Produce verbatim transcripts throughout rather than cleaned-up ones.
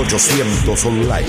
ochocientos Online.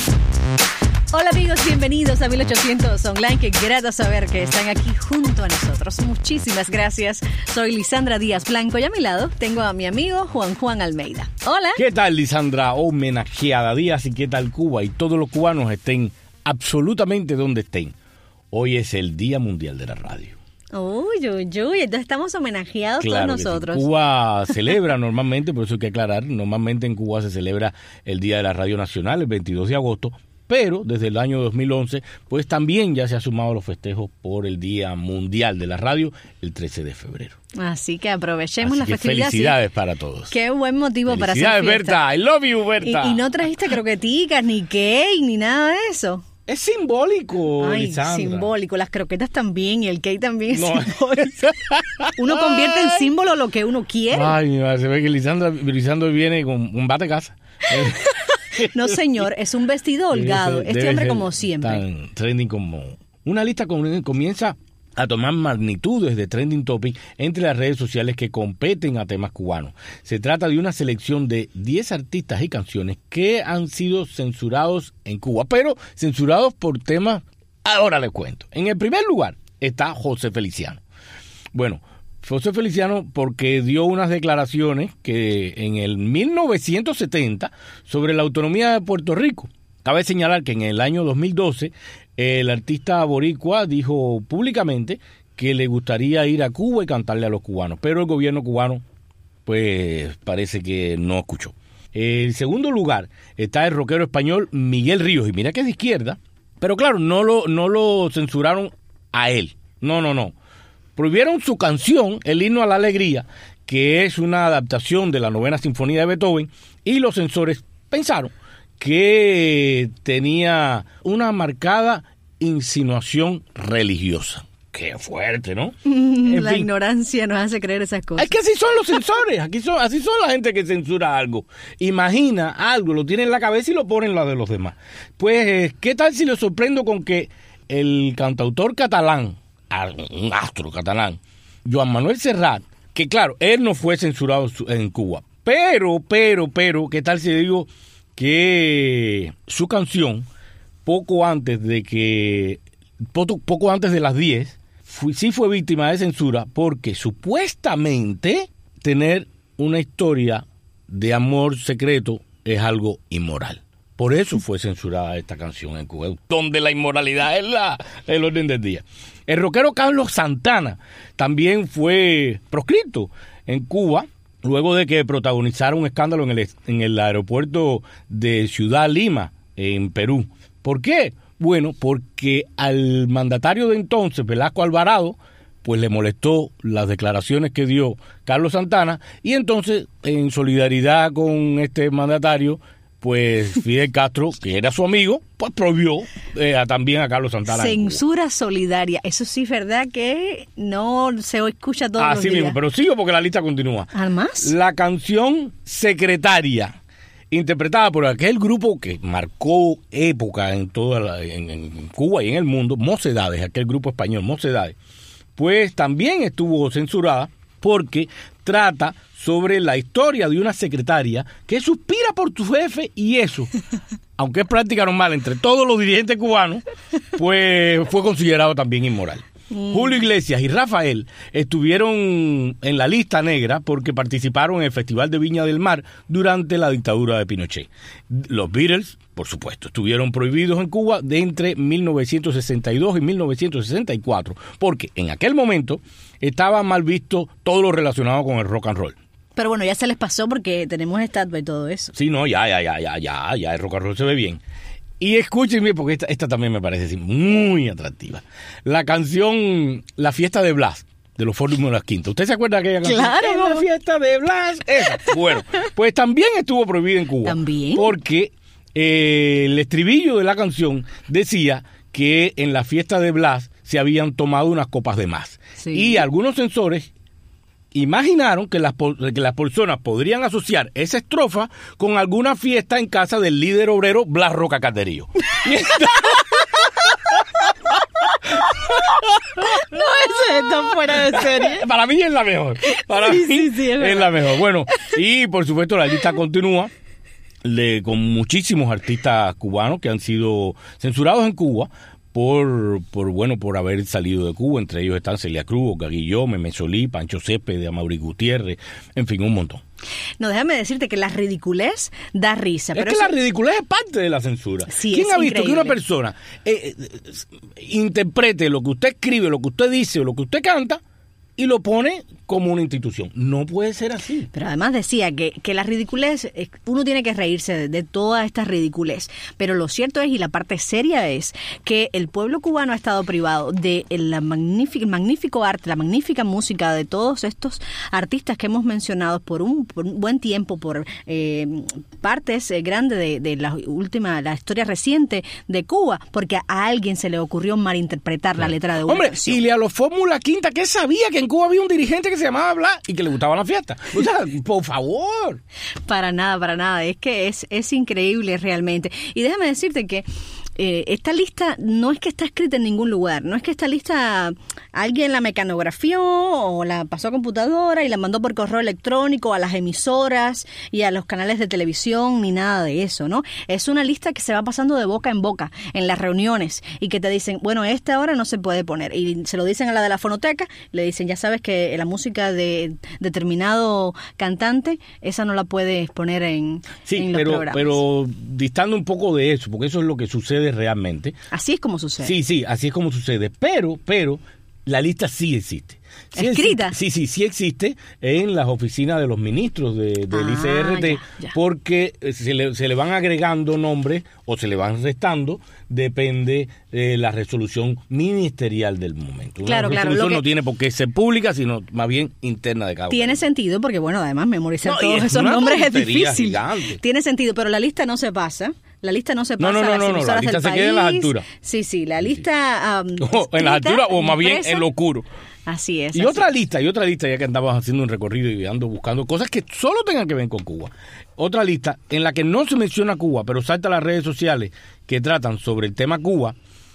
Hola amigos, bienvenidos a mil ochocientos Online. Qué grato saber que están aquí junto a nosotros. Muchísimas gracias. Soy Lisandra Díaz Blanco y a mi lado tengo a mi amigo Juan Juan Almeida. Hola. ¿Qué tal, Lisandra? Homenajeada Díaz, y qué tal Cuba y todos los cubanos estén absolutamente donde estén. Hoy es el Día Mundial de la Radio. Uy, uy, uy, entonces estamos homenajeados claro todos nosotros. Sí. Cuba celebra normalmente, por eso hay que aclarar, normalmente en Cuba se celebra el Día de la Radio Nacional, el veintidós de agosto, pero desde el año dos mil once, pues también ya se ha sumado los festejos por el Día Mundial de la Radio, el trece de febrero. Así que aprovechemos Así la que festividad. Felicidades sí. para todos. Qué buen motivo para hacer fiesta. Felicidades, Berta. I love you, Berta. Y, y no trajiste croqueticas, ni cake, ni nada de eso. Es simbólico, Ay, Lisandra. simbólico. Las croquetas también y el cake también es no. simbólico. Uno convierte en símbolo lo que uno quiere. Ay, mi madre, se ve que Lisandra, Lisandra viene con un bate casa. No, señor, es un vestido holgado. Debe ser, este debe hombre ser como siempre. Tan trending como... Una lista com- comienza a tomar magnitudes de trending topic entre las redes sociales que competen a temas cubanos. Se trata de una selección de diez artistas y canciones que han sido censurados en Cuba, pero censurados por temas... Ahora les cuento. En el primer lugar está José Feliciano. Bueno, José Feliciano porque dio unas declaraciones que en el mil novecientos setenta sobre la autonomía de Puerto Rico. Cabe señalar que en el año dos mil doce el artista boricua dijo públicamente que le gustaría ir a Cuba y cantarle a los cubanos, pero el gobierno cubano pues parece que no escuchó. En segundo lugar está el rockero español Miguel Ríos, y mira que es de izquierda, pero claro, no lo, no lo censuraron a él, no, no, no. Prohibieron su canción, El himno a la alegría, que es una adaptación de la novena sinfonía de Beethoven, y los censores pensaron que tenía una marcada insinuación religiosa. Qué fuerte, ¿no? En la fin, ignorancia nos hace creer esas cosas. Es que así son los censores, aquí son, así son la gente que censura algo. Imagina algo, lo tiene en la cabeza y lo pone en la de los demás. Pues, ¿qué tal si le sorprendo con que el cantautor catalán, un astro catalán, Joan Manuel Serrat, que claro, él no fue censurado en Cuba, pero, pero, pero, ¿qué tal si le digo que su canción, poco antes de que, poco, poco antes de las diez, fue, sí fue víctima de censura porque supuestamente tener una historia de amor secreto es algo inmoral? Por eso fue censurada esta canción en Cuba, donde la inmoralidad es la, el orden del día. El rockero Carlos Santana también fue proscrito en Cuba luego de que protagonizara un escándalo en el, en el aeropuerto de Ciudad Lima, en Perú. ¿Por qué? Bueno, porque al mandatario de entonces, Velasco Alvarado, pues le molestó las declaraciones que dio Carlos Santana, y entonces, en solidaridad con este mandatario, pues Fidel Castro, que era su amigo, pues prohibió eh, a, también a Carlos Santana. Censura solidaria. Eso sí es verdad que no se escucha todos ah, los sí días. Mismo, pero sigo porque la lista continúa. ¿Además? La canción Secretaria, interpretada por aquel grupo que marcó época en toda la, en, en Cuba y en el mundo, Mocedades, aquel grupo español, Mocedades, pues también estuvo censurada porque trata sobre la historia de una secretaria que suspira por tu jefe, y eso, aunque es práctica normal entre todos los dirigentes cubanos, pues fue considerado también inmoral. Mm. Julio Iglesias y Rafael estuvieron en la lista negra porque participaron en el Festival de Viña del Mar durante la dictadura de Pinochet. Los Beatles, por supuesto, estuvieron prohibidos en Cuba de entre mil novecientos sesenta y dos y mil novecientos sesenta y cuatro, porque en aquel momento estaba mal visto todo lo relacionado con el rock and roll. Pero bueno, ya se les pasó porque tenemos estatua y todo eso. Sí, no, ya, ya, ya, ya, ya, ya, el rock and roll se ve bien. Y escúchenme, porque esta, esta también me parece muy atractiva. La canción La Fiesta de Blas, de los Fórmulas Quinta. ¿Usted se acuerda de aquella canción? Claro. La Fiesta de Blas. Esa. Bueno, pues también estuvo prohibida en Cuba. ¿También? Porque eh, el estribillo de la canción decía que en la fiesta de Blas se habían tomado unas copas de más. Sí. Y algunos censores imaginaron que las, que las personas podrían asociar esa estrofa con alguna fiesta en casa del líder obrero Blas Roca Caterío. No, eso está fuera de serie. Para mí es la mejor. Para sí, mí sí, sí, es, es la mejor. Bueno, y por supuesto la lista continúa. de, con muchísimos artistas cubanos que han sido censurados en Cuba por, por bueno, por haber salido de Cuba. Entre ellos están Celia Cruz, Gaguilló, Meme Solí, Pancho Céspedes, Amaury Gutiérrez, en fin, un montón. No, déjame decirte que la ridiculez da risa. Es pero que eso... la ridiculez es parte de la censura. Sí, ¿Quién es ha visto increíble. que una persona eh, eh, interprete lo que usted escribe, lo que usted dice o lo que usted canta y lo pone como una institución? No puede ser así. Pero además decía que, que la ridiculez, uno tiene que reírse de, de toda esta ridiculez, pero lo cierto es, y la parte seria es, que el pueblo cubano ha estado privado de la magnífica, el magnífico arte, la magnífica música de todos estos artistas que hemos mencionado por un, por un buen tiempo, por eh, partes eh, grandes de, de la última, la historia reciente de Cuba, porque a alguien se le ocurrió malinterpretar la letra de una Hombre, canción. y le a los Fórmula Quinta, que sabía que en Cuba había un dirigente que se llamaba Blas y que le gustaba la fiesta. O sea, por favor. Para nada, para nada. Es que es, es increíble realmente. Y déjame decirte que eh, esta lista no es que está escrita en ningún lugar. No es que esta lista alguien la mecanografió o la pasó a computadora y la mandó por correo electrónico a las emisoras y a los canales de televisión, ni nada de eso, ¿no? Es una lista que se va pasando de boca en boca en las reuniones y que te dicen, bueno, esta hora no se puede poner. Y se lo dicen a la de la fonoteca, le dicen, ya sabes que la música de determinado cantante, esa no la puedes poner en, sí, en los pero, programas. pero distando un poco de eso, porque eso es lo que sucede realmente. Así es como sucede. Sí, sí, así es como sucede. Pero, pero, la lista sí existe. Sí ¿Escrita? Existe, sí, sí, sí existe en las oficinas de los ministros de, del Ah, I C R T, ya, ya. porque se le, se le van agregando nombres o se le van restando, depende de la resolución ministerial del momento. Una Claro, claro, resolución lo que- no tiene por qué ser pública, sino más bien interna de cada uno. Tiene sentido porque, bueno, además memorizar No, y todos es esos una nombres es tontería difícil. gigante. Tiene sentido, pero la lista no se pasa. La lista no se No, pasa no, no, a las no, no, la emisoras lista del se país. queda en las alturas. Sí, sí, la lista... um, O en las escrita, alturas o más bien impresa. en lo oscuro. Así es. Y así otra es. lista, y otra lista, ya que andamos haciendo un recorrido y ando buscando cosas que solo tengan que ver con Cuba. Otra lista en la que no se menciona Cuba, pero salta a las redes sociales que tratan sobre el tema Cuba,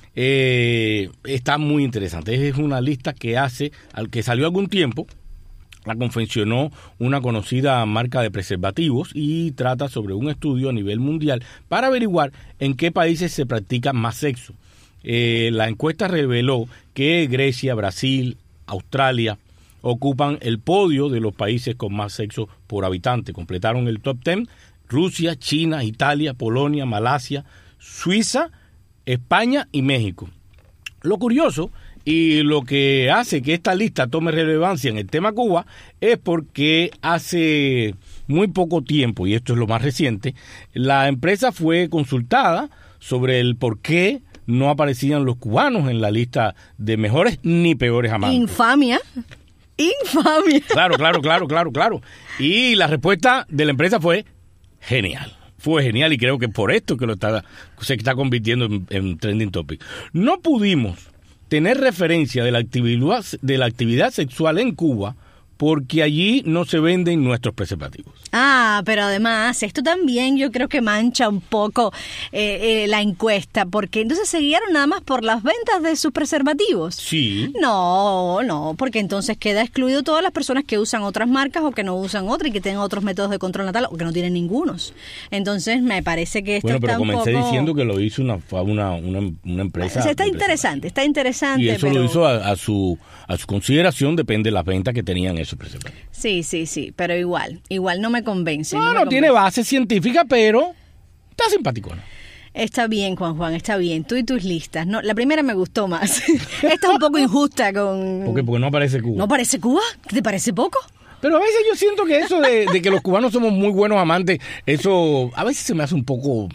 eh, está muy interesante. Es una lista que hace, al que salió algún tiempo, la confeccionó una conocida marca de preservativos y trata sobre un estudio a nivel mundial para averiguar en qué países se practica más sexo. Eh, la encuesta reveló que Grecia, Brasil, Australia ocupan el podio de los países con más sexo por habitante. Completaron el top diez Rusia, China, Italia, Polonia, Malasia, Suiza, España y México. Lo curioso y lo que hace que esta lista tome relevancia en el tema Cuba es porque hace muy poco tiempo, y esto es lo más reciente, la empresa fue consultada sobre el por qué no aparecían los cubanos en la lista de mejores ni peores amantes. Infamia. Infamia. Claro, claro, claro, claro, claro. Y la respuesta de la empresa fue genial. Fue genial y creo que por esto que lo está, se está convirtiendo en, en trending topic. No pudimos tener referencia de la actividad, de la actividad sexual en Cuba porque allí no se venden nuestros preservativos. Ah, pero además, esto también yo creo que mancha un poco eh, eh, la encuesta, porque entonces se guiaron nada más por las ventas de sus preservativos. Sí. No, no, porque entonces queda excluido todas las personas que usan otras marcas o que no usan otras y que tengan otros métodos de control natal o que no tienen ningunos. Entonces me parece que esto Bueno, está pero un comencé poco... diciendo que lo hizo una una, una, una empresa. O sea, está de interesante, está interesante. Y eso pero... lo hizo a, a su a su consideración, depende de las ventas que tenían esos preservativos. Sí, sí, sí, pero igual, igual no me convence. No, me no convence. tiene base científica, pero está simpaticona. Está bien, Juan Juan, está bien. Tú y tus listas. No, la primera me gustó más. Esta es un poco injusta con... ¿Por qué? Porque no aparece Cuba. ¿No parece Cuba? ¿Te parece poco? Pero a veces yo siento que eso de, de que los cubanos somos muy buenos amantes, eso a veces se me hace un poco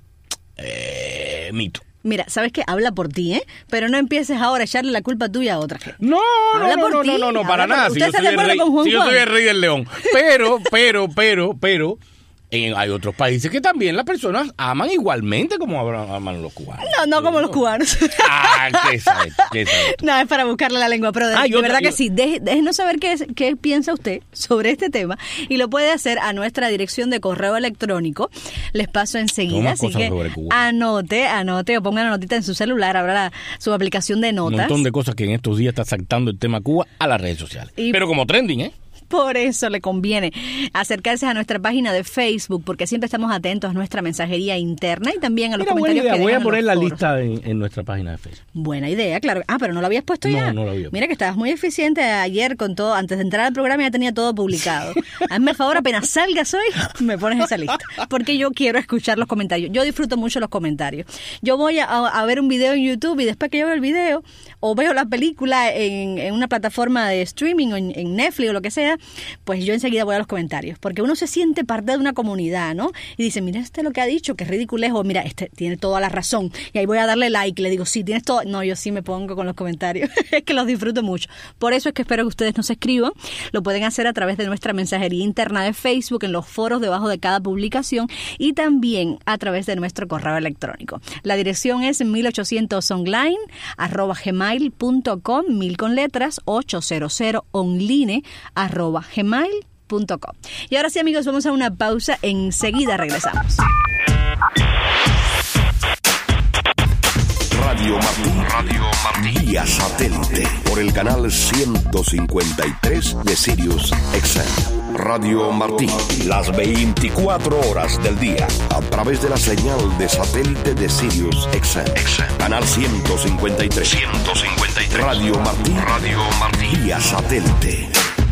eh, mito. Mira, ¿sabes qué? Habla por ti, ¿eh? Pero no empieces ahora a echarle la culpa tuya a otra gente. No, Habla no, por no, ti, no, no, no, para habla por- nada. ¿Usted Si yo está soy de el acuerdo rey, con Juan si yo soy Juan? el rey del león. Pero, pero, pero, pero, en- hay otros países que también las personas aman igualmente como aman los cubanos. No, no como los cubanos. Ah, qué sabes, qué sabes tú. No, es para buscarle la lengua, pero de, Ah, y de otra- verdad que y- sí. Deje- déjenos saber qué, es- qué piensa usted sobre este tema y lo puede hacer a nuestra dirección de correo electrónico. Les paso enseguida, Toma así cosas que sobre Cuba. anote, anote o ponga una notita en su celular, abra la- su aplicación de Un notas. montón de cosas que en estos días está saltando el tema Cuba a las redes sociales. Y- Pero como trending, ¿eh? Por eso le conviene acercarse a nuestra página de Facebook, porque siempre estamos atentos a nuestra mensajería interna y también a los Mira, comentarios buena idea. que Voy a dejan poner en la los lista en, en nuestra página de Facebook. Buena idea, claro. Ah, pero no lo habías puesto No, ya. no lo había. Mira que estabas muy eficiente ayer con todo. Antes de entrar al programa ya tenía todo publicado. Hazme el favor, apenas salgas hoy, me pones esa lista. Porque yo quiero escuchar los comentarios. Yo disfruto mucho los comentarios. Yo voy a, a ver un video en YouTube y después que yo veo el video o veo la película en, en una plataforma de streaming o en, en Netflix o lo que sea, pues yo enseguida voy a los comentarios. Porque uno se siente parte de una comunidad, ¿no? Y dice, mira este lo que ha dicho, que ridículo es, o mira, este tiene toda la razón. Y ahí voy a darle like, le digo, sí, tienes todo. No, yo sí me pongo con los comentarios. Es que los disfruto mucho. Por eso es que espero que ustedes nos escriban. Lo pueden hacer a través de nuestra mensajería interna de Facebook, en los foros debajo de cada publicación y también a través de nuestro correo electrónico. La dirección es mil ochocientos online arroba gmail punto com, mil con letras, ochocientos online arroba gmail punto com. Y ahora sí, amigos, vamos a una pausa. Enseguida regresamos. Radio Martí, Radio Martí, vía satélite por el canal ciento cincuenta y tres de Sirius X M. Radio Martí, las veinticuatro horas del día, a través de la señal de satélite de Sirius X M. Canal ciento cincuenta y tres. ciento cincuenta y tres. Radio Martí, Radio Martí, vía satélite.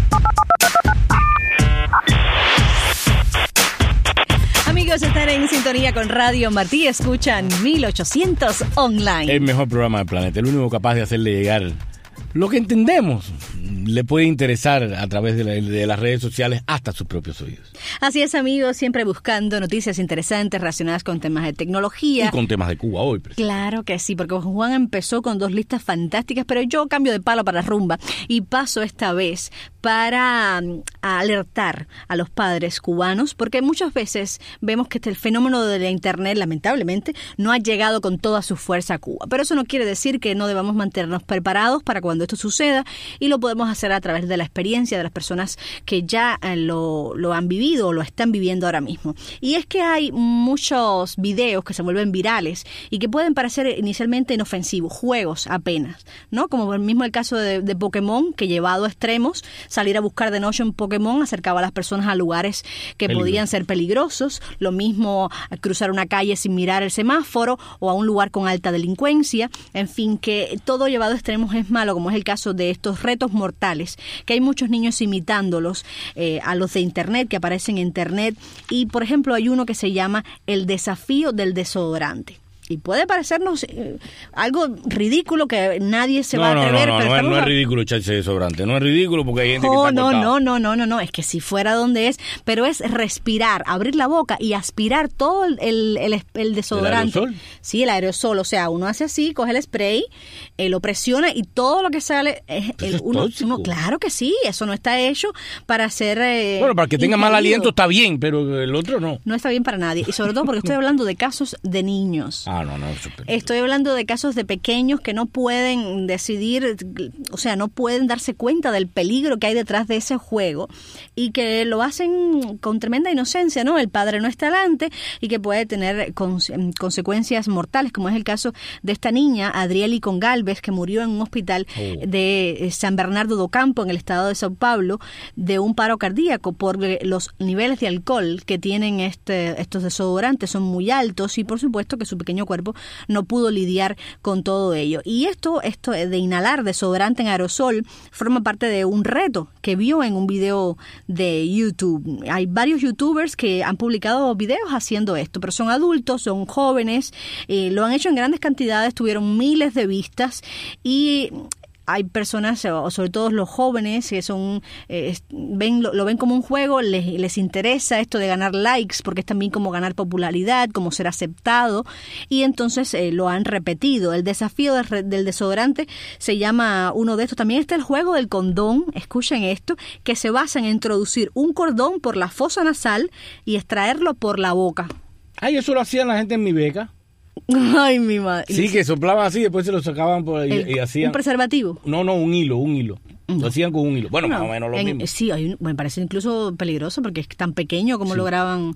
Amigos, están en sintonía con Radio Martí. Escuchan mil ochocientos online. El mejor programa del planeta, el único capaz de hacerle llegar lo que entendemos. Le puede interesar a través de, la, de las redes sociales hasta sus propios oídos. Así es, amigos, siempre buscando noticias interesantes relacionadas con temas de tecnología. Y con temas de Cuba hoy. Claro que sí, porque Juan empezó con dos listas fantásticas, pero yo cambio de palo para rumba y paso esta vez para um, alertar a los padres cubanos, porque muchas veces vemos que el fenómeno de la Internet, lamentablemente, no ha llegado con toda su fuerza a Cuba. Pero eso no quiere decir que no debamos mantenernos preparados para cuando esto suceda, y lo podemos hacer a través de la experiencia de las personas que ya eh, lo, lo han vivido o lo están viviendo ahora mismo. Y es que hay muchos videos que se vuelven virales y que pueden parecer inicialmente inofensivos, juegos apenas, ¿no? Como el mismo el caso de, de Pokémon, que llevado a extremos, salir a buscar de noche un Pokémon acercaba a las personas a lugares que Peligro. podían ser peligrosos. Lo mismo cruzar una calle sin mirar el semáforo o a un lugar con alta delincuencia. En fin, que todo llevado a extremos es malo, como es el caso de estos retos mortales, que hay muchos niños imitándolos eh, a los de Internet, que aparecen en Internet. Y, por ejemplo, hay uno que se llama el desafío del desodorante. Y puede parecernos eh, algo ridículo que nadie se no, va a atrever. No, no, no, pero no, es, estamos... no es ridículo echarse desodorante. No es ridículo porque hay gente oh, que está no, cortada. no, no, no, no, no. Es que si fuera donde es, pero es respirar, abrir la boca y aspirar todo el, el, el, el desodorante. ¿El aerosol? Sí, el aerosol. O sea, uno hace así, coge el spray, eh, lo presiona y todo lo que sale es el, es uno, tóxico. uno. Claro que sí, eso no está hecho para hacer. Eh, bueno, para que tenga mal ingerido. aliento está bien, pero el otro no. No está bien para nadie. Y sobre todo porque estoy hablando de casos de niños. Ah, no, no, eso es Estoy hablando de casos de pequeños que no pueden decidir, o sea, no pueden darse cuenta del peligro que hay detrás de ese juego y que lo hacen con tremenda inocencia, ¿no? El padre no está delante y que puede tener con- consecuencias mortales, como es el caso de esta niña, Adrieli Congalves, que murió en un hospital Oh. de San Bernardo do Campo, en el estado de Sao Paulo, de un paro cardíaco por los niveles de alcohol que tienen este, estos desodorantes, son muy altos y por supuesto que su pequeño cuerpo no pudo lidiar con todo ello. Y esto, esto de inhalar desodorante en aerosol forma parte de un reto que vio en un video de YouTube. Hay varios youtubers que han publicado videos haciendo esto, pero son adultos, son jóvenes, eh, lo han hecho en grandes cantidades, tuvieron miles de vistas y hay personas, o sobre todo los jóvenes, que son eh, ven lo, lo ven como un juego, les, les interesa esto de ganar likes, porque es también como ganar popularidad, como ser aceptado, y entonces eh, lo han repetido. El desafío del, del desodorante se llama uno de estos. También está el juego del condón, escuchen esto, que se basa en introducir un cordón por la fosa nasal y extraerlo por la boca. Ay, eso lo hacían la gente en mi beca. Ay, mi madre. Sí, que soplaban así, después se lo sacaban por, y, El- y hacían... ¿Un preservativo? No, no, un hilo, un hilo. Lo hacían con un hilo. Bueno, No, más o menos lo en- mismo. Sí, hay un- me parece incluso peligroso porque es tan pequeño como Sí. lograban...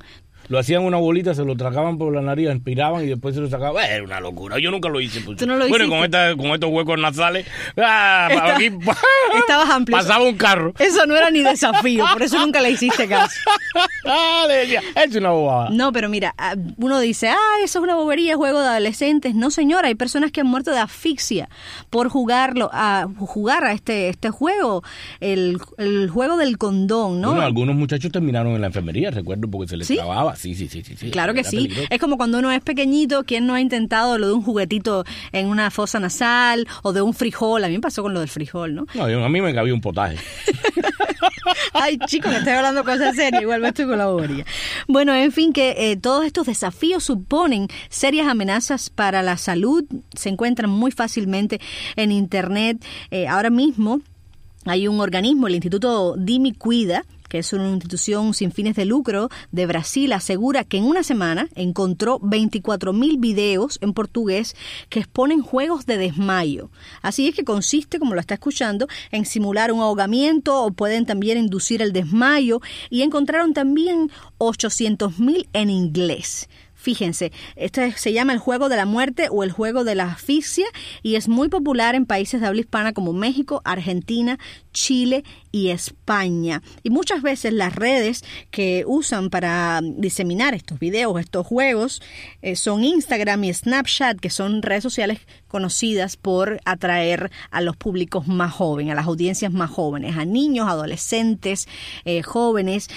lo hacían una bolita, se lo tragaban por la nariz, inspiraban y después se lo sacaban. Era una locura. Yo nunca lo hice. Pues. ¿Tú no lo bueno, hiciste? con, esta, con estos huecos nasales, ah, Está, aquí, estabas amplio. pasaba un carro. Eso no era ni desafío, por eso nunca le hiciste caso. Le decía, es una bobada. No, pero mira, uno dice, ah, eso es una bobería, juego de adolescentes. No, señora, hay personas que han muerto de asfixia por jugarlo, a jugar a este este juego, el, el juego del condón, ¿no? Bueno, algunos muchachos terminaron en la enfermería, recuerdo, porque se les ¿Sí? trababa. Sí, sí, sí, sí, sí. Claro que Era sí. peligroso. Es como cuando uno es pequeñito, ¿quién no ha intentado lo de un juguetito en una fosa nasal o de un frijol? A mí me pasó con lo del frijol, ¿no? No, yo- a mí me cabía un potaje. Ay, chicos, me estoy hablando cosas serias, igual me estoy con la bobería. Bueno, en fin, que eh, todos estos desafíos suponen serias amenazas para la salud, se encuentran muy fácilmente en Internet. Eh, ahora mismo hay un organismo, el Instituto Dimi Cuida, que es una institución sin fines de lucro de Brasil, asegura que en una semana encontró veinticuatro mil videos en portugués que exponen juegos de desmayo. Así es que consiste, como lo está escuchando, en simular un ahogamiento o pueden también inducir el desmayo, y encontraron también ochocientos mil en inglés. Fíjense, este se llama el juego de la muerte o el juego de la asfixia y es muy popular en países de habla hispana como México, Argentina, Chile y España. Y muchas veces las redes que usan para diseminar estos videos, estos juegos, eh, son Instagram y Snapchat, que son redes sociales conocidas por atraer a los públicos más jóvenes, a las audiencias más jóvenes, a niños, adolescentes, eh, jóvenes.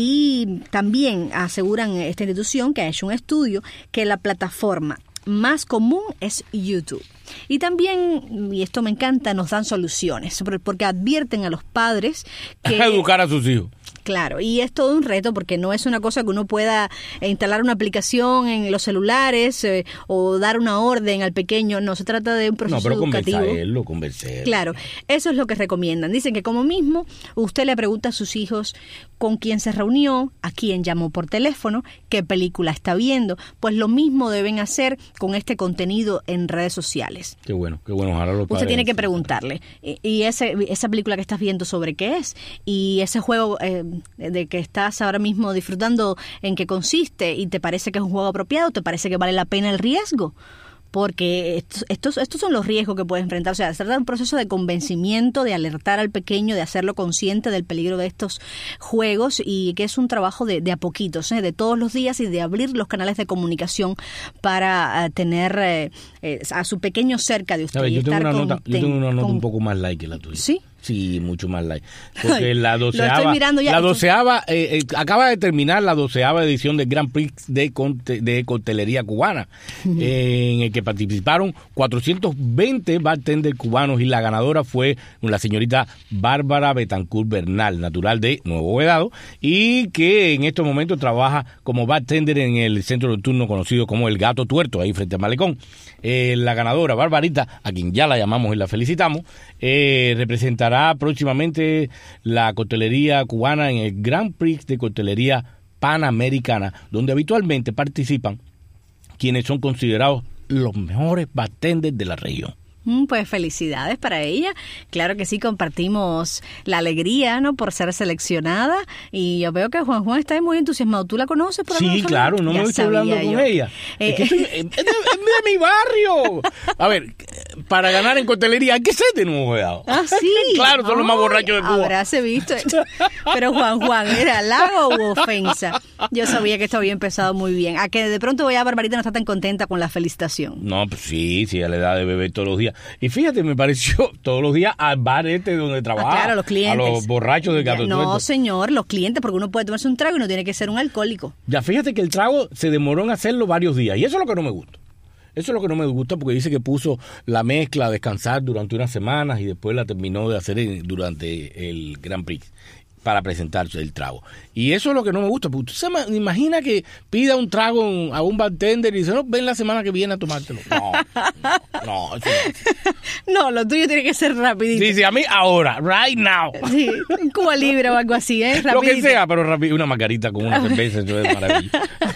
Y también aseguran esta institución, que ha hecho un estudio, que la plataforma más común es YouTube. Y también, y esto me encanta, nos dan soluciones, porque advierten a los padres que... Educar a sus hijos. Claro, y es todo un reto porque no es una cosa que uno pueda instalar una aplicación en los celulares eh, o dar una orden al pequeño. No, se trata de un proceso No, pero educativo. convencerlo, convencerlo. Claro, eso es lo que recomiendan. Dicen que como mismo usted le pregunta a sus hijos con quién se reunió, a quién llamó por teléfono, qué película está viendo, pues lo mismo deben hacer con este contenido en redes sociales. Qué bueno, qué bueno. Ojalá los Usted padres- tiene que preguntarle, y, y ese, esa película que estás viendo, ¿sobre qué es? Y ese juego eh, de que estás ahora mismo disfrutando, ¿en qué consiste? ¿Y te parece que es un juego apropiado? ¿Te parece que vale la pena el riesgo? Porque estos, estos, estos son los riesgos que puede enfrentar. O sea, se trata de un proceso de convencimiento, de alertar al pequeño, de hacerlo consciente del peligro de estos juegos, y que es un trabajo de, de a poquitos, ¿eh? de todos los días, y de abrir los canales de comunicación para uh, tener eh, eh, a su pequeño cerca de usted. ¿Sabes? Y Yo tengo estar una nota, conten- yo tengo una nota con- un poco más light que la tuya. ¿Sí? Sí, mucho más light. Porque Ay, la lo doceava, estoy mirando ya. la doceava eh, eh, acaba de terminar la doceava edición del Grand Prix de, conte, de coctelería cubana, uh-huh. eh, en el que participaron cuatrocientos veinte bartenders cubanos, y la ganadora fue la señorita Bárbara Betancourt Bernal, natural de Nuevo Vedado, y que en estos momentos trabaja como bartender en el centro nocturno conocido como El Gato Tuerto, ahí frente al malecón. Eh, la ganadora, Barbarita, a quien ya la llamamos y la felicitamos, eh, representará próximamente la coctelería cubana en el Grand Prix de coctelería panamericana, donde habitualmente participan quienes son considerados los mejores bartenders de la región. Pues felicidades para ella. Claro que sí, compartimos la alegría, ¿no?, por ser seleccionada. Y yo veo que Juan Juan está muy entusiasmado. ¿Tú la conoces por Sí, alguna claro, no Ya me estoy hablando sabía con yo. ella. Eh, es que soy- es de, es de mi barrio. A ver, para ganar en coctelería hay que ser de Nuevo Vedado. Ah, sí. Claro, son los más Ay, borrachos de Cuba. Habráse visto. Pero Juan Juan, ¿era halago u ofensa? Yo sabía que esto había empezado muy bien. A que de pronto voy a Barbarita no está tan contenta con la felicitación. No, pues sí, sí, a la edad de beber todos los días. Y fíjate, me pareció todos los días al bar este donde trabaja. Ah, claro, los clientes. A los borrachos del Gato No, Tuerto. señor, los clientes, porque uno puede tomarse un trago y no tiene que ser un alcohólico. Ya fíjate que el trago se demoró en hacerlo varios días. Y eso es lo que no me gusta. Eso es lo que no me gusta, porque dice que puso la mezcla a descansar durante unas semanas y después la terminó de hacer en- durante el Grand Prix para presentarse el trago. Y eso es lo que no me gusta, porque usted se ma- imagina que pida un trago a un bartender y dice, no, ven la semana que viene a tomártelo. No, no, no, eso no. No, lo tuyo tiene que ser rapidito. Sí, sí, a mí ahora, right now. Sí, un Cuba Libre o algo así, ¿eh? Lo que Rapidito. sea, pero rápido, una margarita con una cerveza, eso es maravilla.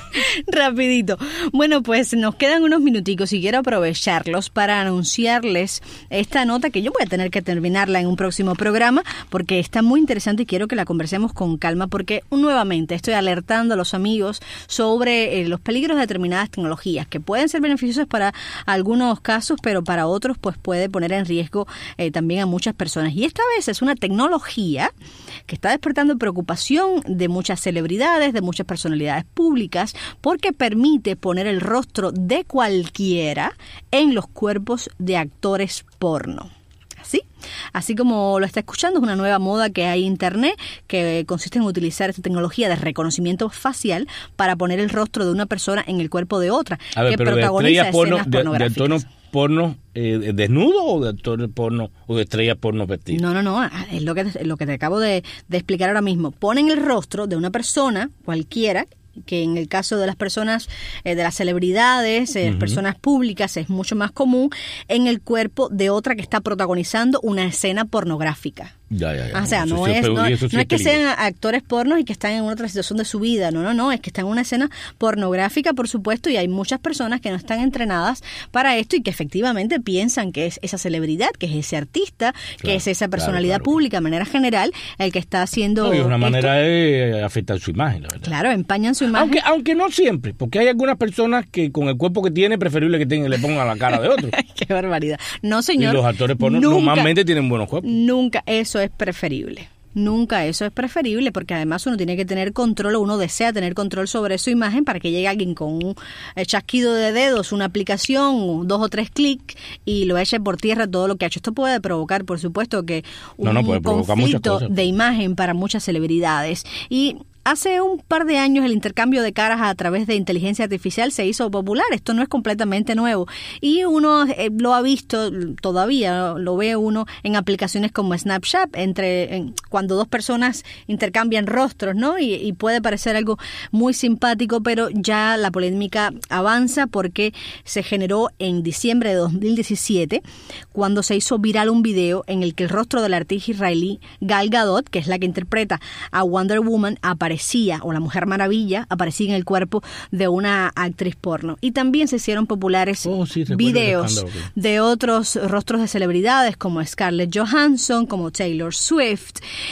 Rapidito. Bueno, pues nos quedan unos minuticos y quiero aprovecharlos para anunciarles esta nota que yo voy a tener que terminarla en un próximo programa porque está muy interesante y quiero que la conversemos con calma porque nuevamente estoy alertando a los amigos sobre eh, los peligros de determinadas tecnologías que pueden ser beneficiosas para algunos casos, pero para otros pues puede poner en riesgo eh, también a muchas personas. Y esta vez es una tecnología que está despertando preocupación de muchas celebridades, de muchas personalidades públicas, porque permite poner el rostro de cualquiera en los cuerpos de actores porno. ¿Sí? Así como lo está escuchando, es una nueva moda que hay en Internet que consiste en utilizar esta tecnología de reconocimiento facial para poner el rostro de una persona en el cuerpo de otra, a ver, que pero protagoniza de porno, escenas de, pornográficas. ¿De actores porno eh, desnudo o de actores porno o de estrellas porno vestidas? No, no, no, es lo que, lo que te acabo de, de explicar ahora mismo. Ponen el rostro de una persona cualquiera, que en el caso de las personas, eh, de las celebridades, eh, uh-huh. personas públicas, es mucho más común, en el cuerpo de otra que está protagonizando una escena pornográfica. Ya, ya, ya. O sea, no, sí es, es, no, sí no es que es sean actores pornos y que están en otra situación de su vida, no, no, no, es que están en una escena pornográfica, por supuesto, y hay muchas personas que no están entrenadas para esto y que efectivamente piensan que es esa celebridad, que es ese artista, claro, que es esa personalidad claro, claro, pública de manera general el que está haciendo... No, y una esto. manera de afectar su imagen, la verdad. Claro, empañan su imagen. Aunque, aunque no siempre, porque hay algunas personas que con el cuerpo que tiene, preferible que tenga, le pongan la cara de otro. Qué barbaridad. No, señor. Y los actores porno nunca, normalmente tienen buenos cuerpos. Nunca eso es preferible. Nunca eso es preferible porque además uno tiene que tener control o uno desea tener control sobre su imagen para que llegue alguien con un chasquido de dedos, una aplicación, dos o tres clics y lo eche por tierra todo lo que ha hecho. Esto puede provocar, por supuesto, que un no, no, puede provocar conflicto de imagen para muchas celebridades. Y hace un par de años el intercambio de caras a través de inteligencia artificial se hizo popular. Esto no es completamente nuevo. Y uno eh, lo ha visto todavía, lo ve uno en aplicaciones como Snapchat, entre en, cuando dos personas intercambian rostros, ¿no? Y, y puede parecer algo muy simpático, pero ya la polémica avanza porque se generó en diciembre de dos mil diecisiete, cuando se hizo viral un video en el que el rostro de la artista israelí Gal Gadot, que es la que interpreta a Wonder Woman, aparece o la Mujer Maravilla aparecía en el cuerpo de una actriz porno. Y también se hicieron populares oh, sí, videos de otros rostros de celebridades como Scarlett Johansson, como Taylor Swift.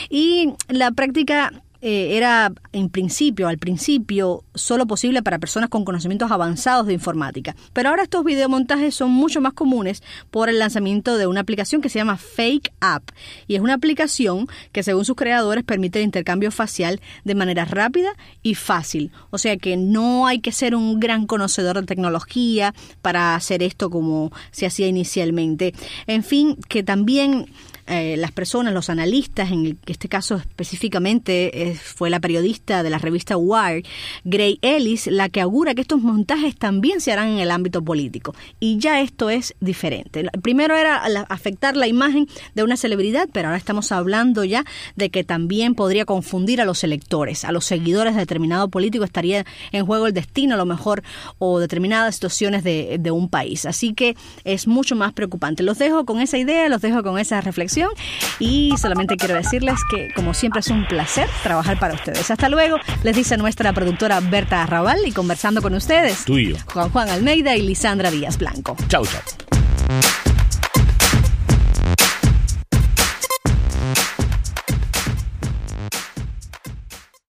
Y la práctica eh, era en principio, al principio, solo posible para personas con conocimientos avanzados de informática. Pero ahora estos videomontajes son mucho más comunes por el lanzamiento de una aplicación que se llama Fake App. Y es una aplicación que, según sus creadores, permite el intercambio facial de manera rápida y fácil. O sea que no hay que ser un gran conocedor de tecnología para hacer esto como se hacía inicialmente. En fin, que también... Eh, las personas, los analistas, en este caso específicamente eh, fue la periodista de la revista Wired, Gray Ellis, la que augura que estos montajes también se harán en el ámbito político. Y ya esto es diferente. Primero era la, afectar la imagen de una celebridad, pero ahora estamos hablando ya de que también podría confundir a los electores, a los seguidores de determinado político. Estaría en juego el destino, a lo mejor, o determinadas situaciones de, de un país. Así que es mucho más preocupante. Los dejo con esa idea, los dejo con esa reflexión. Y solamente quiero decirles que, como siempre, es un placer trabajar para ustedes. Hasta luego, les dice nuestra productora Berta Arrabal, y conversando con ustedes, tú y yo, Juan Juan Almeida y Lisandra Díaz Blanco. Chau, chau.